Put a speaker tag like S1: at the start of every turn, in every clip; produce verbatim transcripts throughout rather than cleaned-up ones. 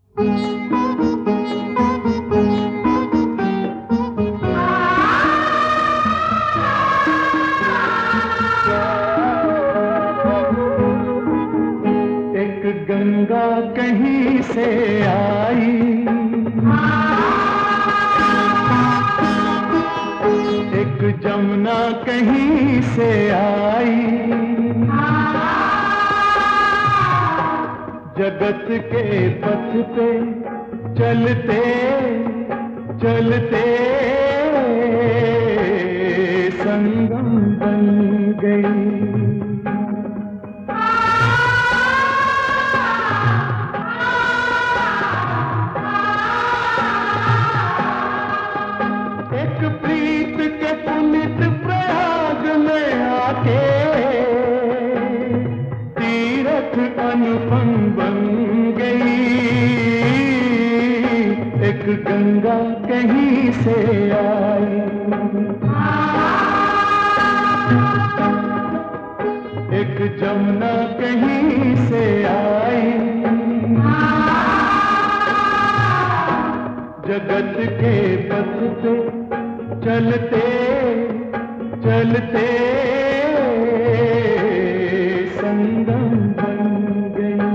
S1: एक गंगा कहीं से आई, एक जमुना कहीं से आई, जगत के पथ पे चलते चलते संगम बन गई। एक प्रीत के पुनित प्रयाग में आके तीरथ अनुपम बन गई। एक गंगा कहीं से आई, एक जमुना कहीं से आई, जगत के पथ पे चलते चलते संगम बन गई।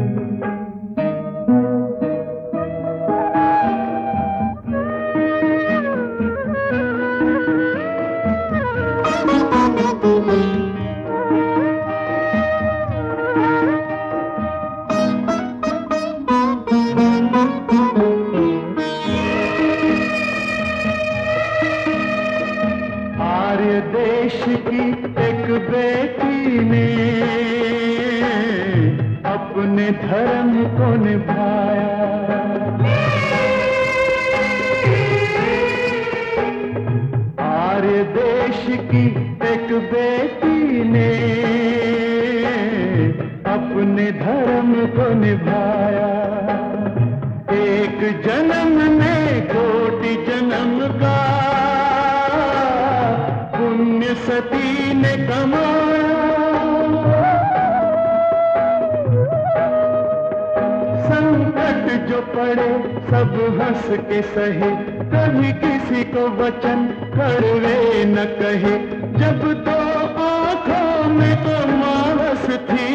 S1: आर्य देश की एक बेटी ने अपने धर्म को निभाया। आर्य देश की एक बेटी ने अपने धर्म को निभाया। एक जन्म में कोटि जन्म का पुण्य सती ने कमाया। संकट जो पड़े सब हंस के सहे, कभी किसी को वचन कड़वे न कहे। जब दो आंखों में तो मानस थी,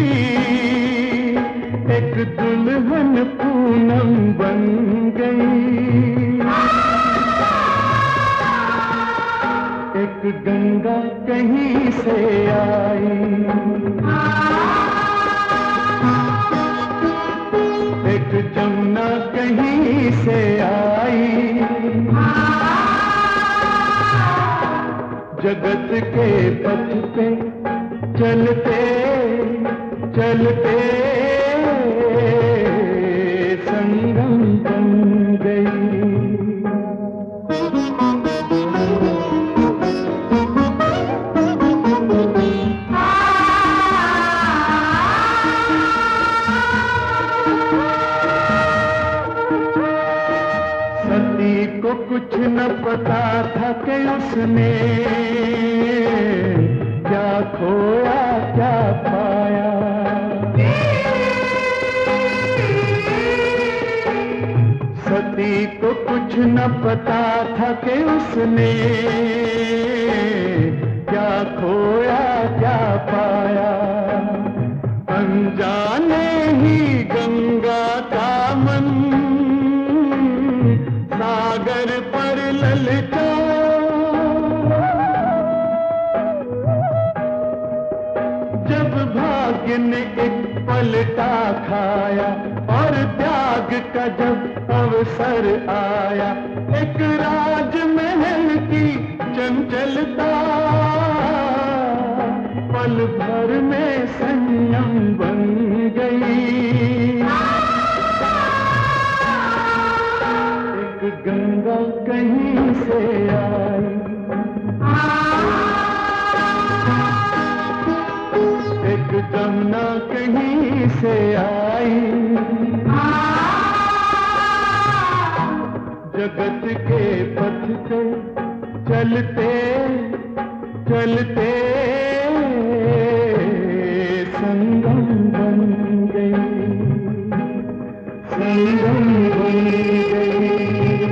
S1: एक दुल्हन पूनम बन गई। एक गंगा कहीं से आई, एक जमुना कहीं से आई, जगत के पथ पे चलते चलते संगम बन गई। सती को कुछ न पता था कि उसने क्या खोया क्या पाया। सती को कुछ न पता था कि उसने क्या खोया क्या पाया। अनजाने ही गंगा का मन सागर पर ललचा। जब भाग्य ने एक पलटा खाया और त्याग का जब अवसर आया, एक राजमहल की चंचलता पल भर में संयम बन गई। एक गंगा कहीं से आई, एक जमुना कहीं से आई, जगत के पथ पे चलते चलते संगम बन गई। संगम बन गई,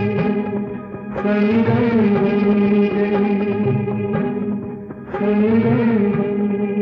S1: संगम बन गई, संगम बन गई।